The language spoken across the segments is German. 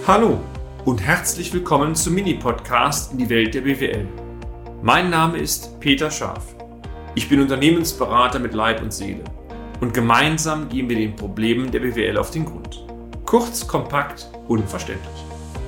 Hallo und herzlich willkommen zum Mini-Podcast in die Welt der BWL. Mein Name ist Peter Scharf. Ich bin Unternehmensberater mit Leib und Seele und gemeinsam gehen wir den Problemen der BWL auf den Grund. Kurz, kompakt, unverständlich.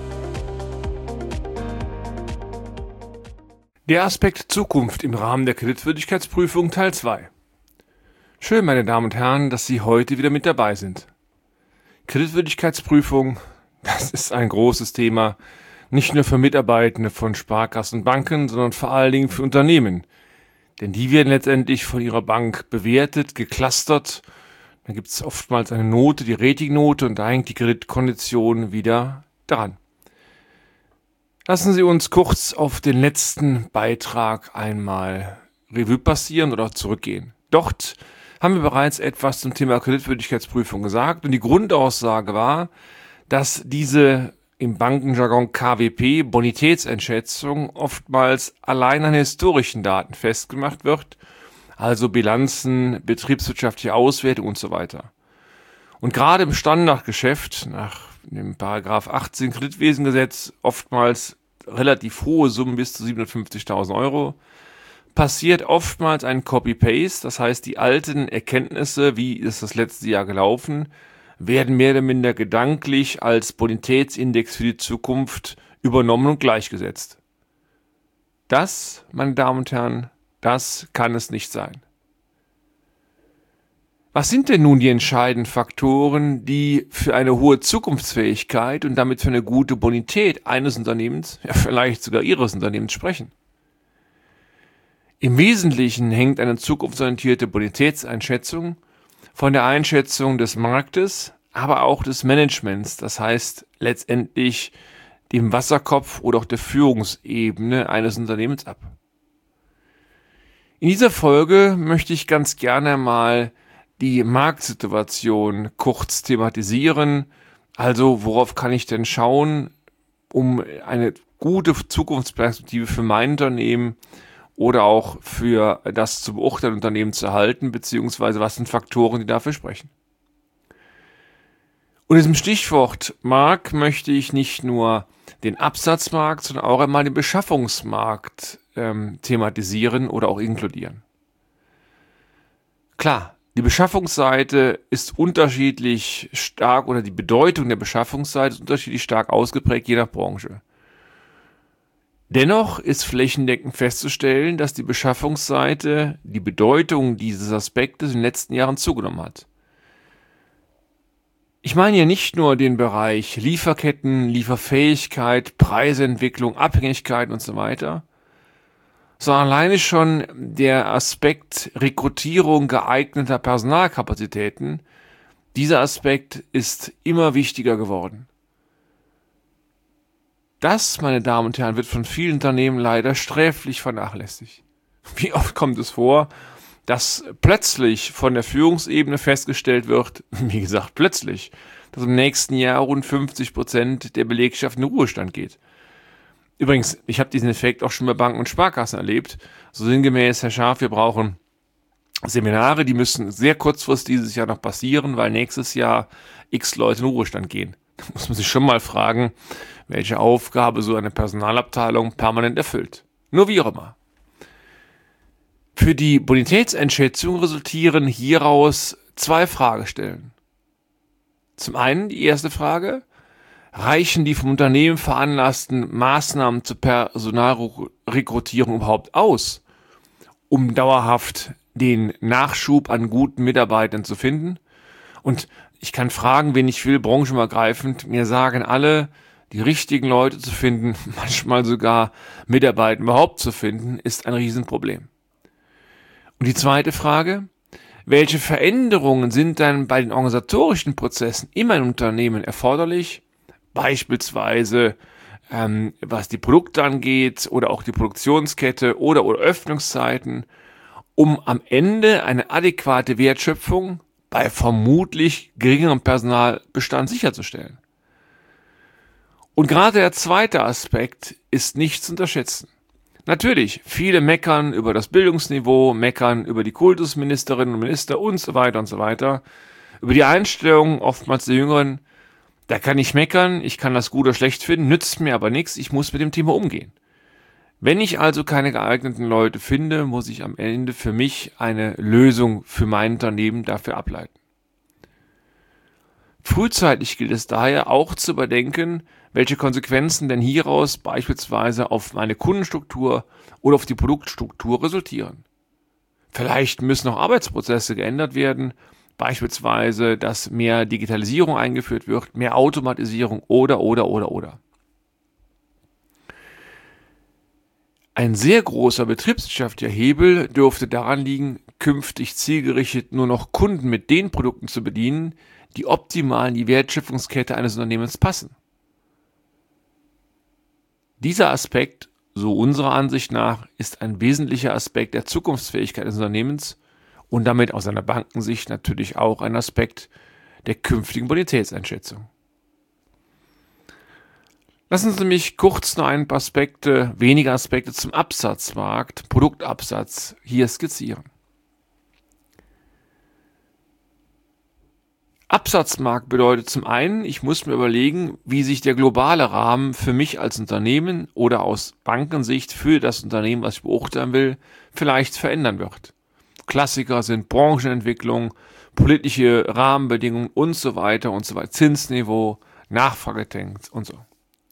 Der Aspekt Zukunft im Rahmen der Kreditwürdigkeitsprüfung Teil 2. Schön, meine Damen und Herren, dass Sie heute wieder mit dabei sind. Kreditwürdigkeitsprüfung, das ist ein großes Thema, nicht nur für Mitarbeitende von Sparkassen und Banken, sondern vor allen Dingen für Unternehmen. Denn die werden letztendlich von ihrer Bank bewertet, geclustert. Dann gibt es oftmals eine Note, die Ratingnote, und da hängt die Kreditkondition wieder dran. Lassen Sie uns kurz auf den letzten Beitrag einmal Revue passieren oder zurückgehen. Dort haben wir bereits etwas zum Thema Kreditwürdigkeitsprüfung gesagt und die Grundaussage war, dass diese im Bankenjargon KWP Bonitätseinschätzung oftmals allein an historischen Daten festgemacht wird, also Bilanzen, betriebswirtschaftliche Auswertung und so weiter. Und gerade im Standardgeschäft nach dem Paragraph 18 Kreditwesengesetz oftmals relativ hohe Summen bis zu 750.000 Euro, passiert oftmals ein Copy-Paste, das heißt die alten Erkenntnisse, wie ist das letzte Jahr gelaufen, werden mehr oder minder gedanklich als Bonitätsindex für die Zukunft übernommen und gleichgesetzt. Das, meine Damen und Herren, das kann es nicht sein. Was sind denn nun die entscheidenden Faktoren, die für eine hohe Zukunftsfähigkeit und damit für eine gute Bonität eines Unternehmens, ja vielleicht sogar Ihres Unternehmens sprechen? Im Wesentlichen hängt eine zukunftsorientierte Bonitätseinschätzung von der Einschätzung des Marktes, aber auch des Managements, das heißt letztendlich dem Wasserkopf oder auch der Führungsebene eines Unternehmens ab. In dieser Folge möchte ich ganz gerne mal die Marktsituation kurz thematisieren, also worauf kann ich denn schauen, um eine gute Zukunftsperspektive für mein Unternehmen oder auch für das zu beurteilende Unternehmen zu erhalten, beziehungsweise was sind Faktoren, die dafür sprechen. Unter diesem Stichwort Markt möchte ich nicht nur den Absatzmarkt, sondern auch einmal den Beschaffungsmarkt thematisieren oder auch inkludieren. Klar, die Beschaffungsseite ist unterschiedlich stark oder die Bedeutung der Beschaffungsseite ist unterschiedlich stark ausgeprägt, je nach Branche. Dennoch ist flächendeckend festzustellen, dass die Beschaffungsseite, die Bedeutung dieses Aspektes in den letzten Jahren zugenommen hat. Ich meine hier nicht nur den Bereich Lieferketten, Lieferfähigkeit, Preisentwicklung, Abhängigkeit und so weiter, sondern alleine schon der Aspekt Rekrutierung geeigneter Personalkapazitäten. Dieser Aspekt ist immer wichtiger geworden. Das, meine Damen und Herren, wird von vielen Unternehmen leider sträflich vernachlässigt. Wie oft kommt es vor, dass plötzlich von der Führungsebene festgestellt wird, wie gesagt plötzlich, dass im nächsten Jahr rund 50% der Belegschaft in den Ruhestand geht. Übrigens, ich habe diesen Effekt auch schon bei Banken und Sparkassen erlebt. So sinngemäß, Herr Scharf, wir brauchen Seminare, die müssen sehr kurzfristig dieses Jahr noch passieren, weil nächstes Jahr x Leute in den Ruhestand gehen. Da muss man sich schon mal fragen, welche Aufgabe so eine Personalabteilung permanent erfüllt. Nur wie auch immer. Für die Bonitätseinschätzung resultieren hieraus zwei Fragestellen. Zum einen die erste Frage: Reichen die vom Unternehmen veranlassten Maßnahmen zur Personalrekrutierung überhaupt aus, um dauerhaft den Nachschub an guten Mitarbeitern zu finden? Und ich kann fragen, wen ich will, branchenübergreifend. Mir sagen alle, die richtigen Leute zu finden, manchmal sogar Mitarbeiter überhaupt zu finden, ist ein Riesenproblem. Und die zweite Frage: Welche Veränderungen sind dann bei den organisatorischen Prozessen in einem Unternehmen erforderlich? Beispielsweise was die Produkte angeht oder auch die Produktionskette oder Öffnungszeiten, um am Ende eine adäquate Wertschöpfung bei vermutlich geringerem Personalbestand sicherzustellen. Und gerade der zweite Aspekt ist nicht zu unterschätzen. Natürlich, viele meckern über das Bildungsniveau, meckern über die Kultusministerinnen und Minister und so weiter, über die Einstellung oftmals der Jüngeren. Da kann ich meckern, ich kann das gut oder schlecht finden, nützt mir aber nichts, ich muss mit dem Thema umgehen. Wenn ich also keine geeigneten Leute finde, muss ich am Ende für mich eine Lösung für mein Unternehmen dafür ableiten. Frühzeitig gilt es daher auch zu überdenken, welche Konsequenzen denn hieraus beispielsweise auf meine Kundenstruktur oder auf die Produktstruktur resultieren. Vielleicht müssen auch Arbeitsprozesse geändert werden, beispielsweise, dass mehr Digitalisierung eingeführt wird, mehr Automatisierung oder. Ein sehr großer betriebswirtschaftlicher Hebel dürfte daran liegen, künftig zielgerichtet nur noch Kunden mit den Produkten zu bedienen, die optimal in die Wertschöpfungskette eines Unternehmens passen. Dieser Aspekt, so unserer Ansicht nach, ist ein wesentlicher Aspekt der Zukunftsfähigkeit des Unternehmens und damit aus einer Bankensicht natürlich auch ein Aspekt der künftigen Bonitätseinschätzung. Lassen Sie mich kurz noch ein paar wenige Aspekte zum Absatzmarkt, Produktabsatz hier skizzieren. Absatzmarkt bedeutet zum einen, ich muss mir überlegen, wie sich der globale Rahmen für mich als Unternehmen oder aus Bankensicht für das Unternehmen, was ich beurteilen will, vielleicht verändern wird. Klassiker sind Branchenentwicklung, politische Rahmenbedingungen und so weiter, Zinsniveau, Nachfragetrends und so.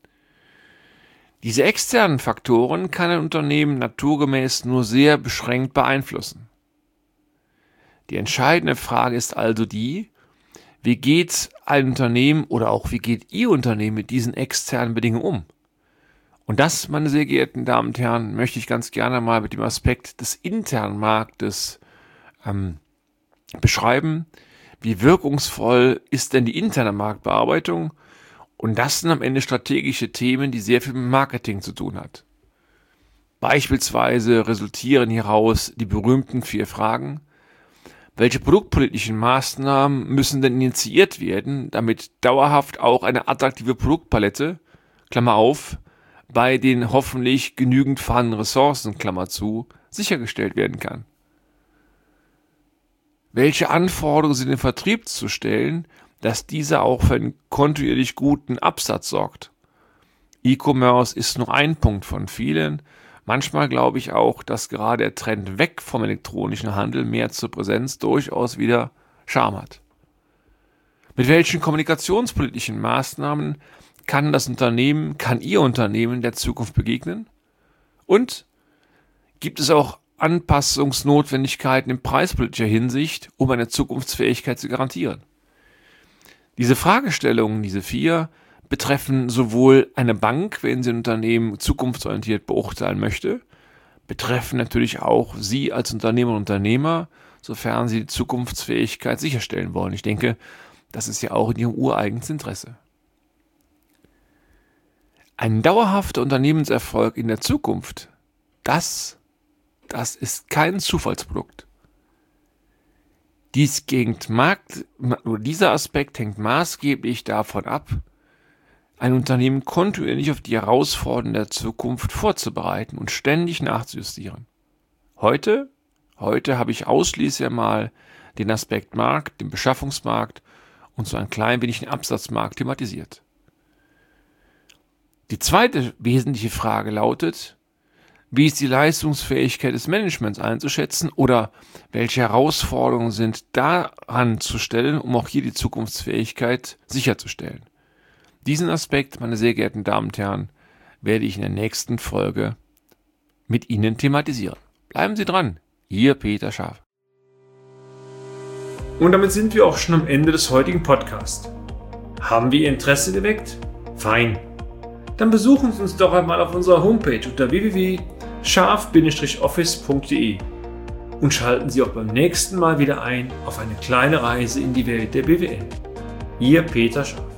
Diese externen Faktoren kann ein Unternehmen naturgemäß nur sehr beschränkt beeinflussen. Die entscheidende Frage ist also die, wie geht ein Unternehmen oder auch wie geht Ihr Unternehmen mit diesen externen Bedingungen um? Und das, meine sehr geehrten Damen und Herren, möchte ich ganz gerne mal mit dem Aspekt des internen Marktes beschreiben. Wie wirkungsvoll ist denn die interne Marktbearbeitung? Und das sind am Ende strategische Themen, die sehr viel mit Marketing zu tun hat. Beispielsweise resultieren hieraus die berühmten 4 Fragen. Welche produktpolitischen Maßnahmen müssen denn initiiert werden, damit dauerhaft auch eine attraktive Produktpalette, Klammer auf, bei den hoffentlich genügend vorhandenen Ressourcen, Klammer zu, sichergestellt werden kann? Welche Anforderungen sind im Vertrieb zu stellen, dass dieser auch für einen kontinuierlich guten Absatz sorgt? E-Commerce ist nur ein Punkt von vielen. Manchmal glaube ich auch, dass gerade der Trend weg vom elektronischen Handel mehr zur Präsenz durchaus wieder Charme hat. Mit welchen kommunikationspolitischen Maßnahmen kann Ihr Unternehmen der Zukunft begegnen? Und gibt es auch Anpassungsnotwendigkeiten in preispolitischer Hinsicht, um eine Zukunftsfähigkeit zu garantieren? Diese Fragestellungen, diese 4, betreffen sowohl eine Bank, wenn sie ein Unternehmen zukunftsorientiert beurteilen möchte, betreffen natürlich auch Sie als Unternehmer und Unternehmer, sofern Sie die Zukunftsfähigkeit sicherstellen wollen. Ich denke, das ist ja auch in Ihrem ureigens Interesse. Ein dauerhafter Unternehmenserfolg in der Zukunft, das ist kein Zufallsprodukt. Dieser Aspekt hängt maßgeblich davon ab, ein Unternehmen kontinuierlich auf die Herausforderungen der Zukunft vorzubereiten und ständig nachzujustieren. Heute habe ich ausschließlich einmal den Aspekt Markt, den Beschaffungsmarkt und so ein klein wenig den Absatzmarkt thematisiert. Die zweite wesentliche Frage lautet, wie ist die Leistungsfähigkeit des Managements einzuschätzen oder welche Herausforderungen sind daran zu stellen, um auch hier die Zukunftsfähigkeit sicherzustellen? Diesen Aspekt, meine sehr geehrten Damen und Herren, werde ich in der nächsten Folge mit Ihnen thematisieren. Bleiben Sie dran, Ihr Peter Scharf. Und damit sind wir auch schon am Ende des heutigen Podcasts. Haben wir Ihr Interesse geweckt? Fein. Dann besuchen Sie uns doch einmal auf unserer Homepage unter www.scharf-office.de und schalten Sie auch beim nächsten Mal wieder ein auf eine kleine Reise in die Welt der BWL. Ihr Peter Scharf.